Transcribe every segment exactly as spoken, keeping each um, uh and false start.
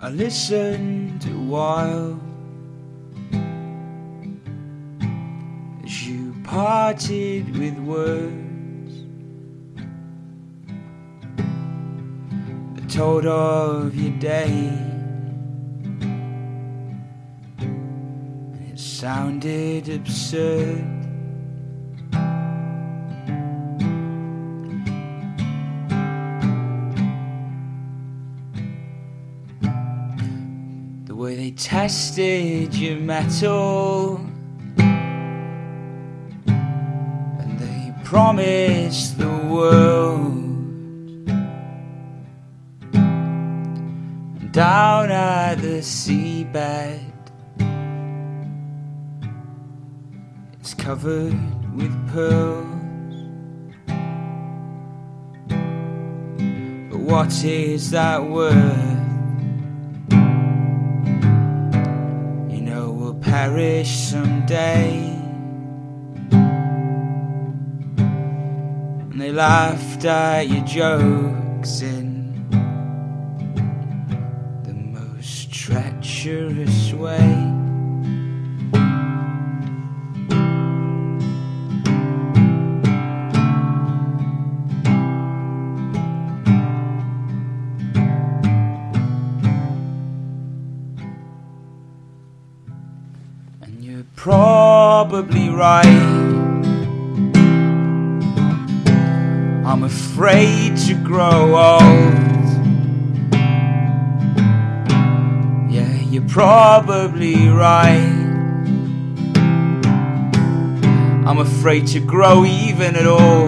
I listened a while as you parted with words that told of your day. It sounded absurd. The way they tested your metal, and they promised the world. And down at the seabed, it's covered with pearls. But what is that worth? Perish someday. And they laughed at your jokes in the most treacherous way. You're probably right. I'm afraid to grow old. Yeah, you're probably right. I'm afraid to grow even at all.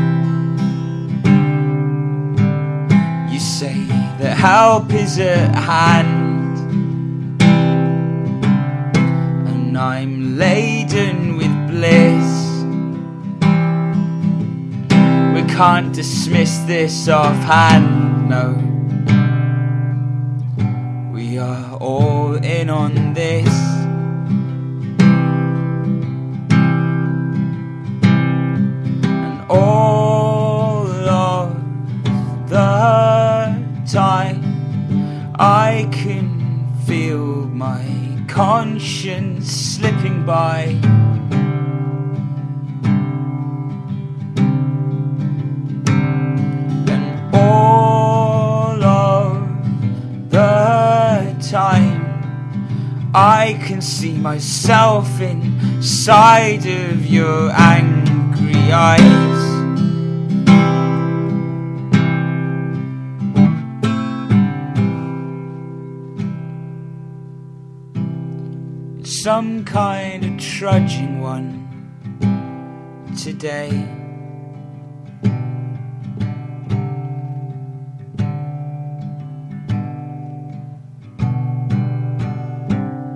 You say that help is at hand, I'm laden with bliss. We can't dismiss this offhand, no. We are all in on this. And all of the time I can feel my conscience slipping by. And all of the time I can see myself inside of your angry eyes. Some kind of trudging one today.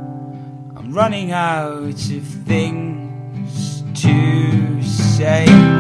I'm running out of things to say.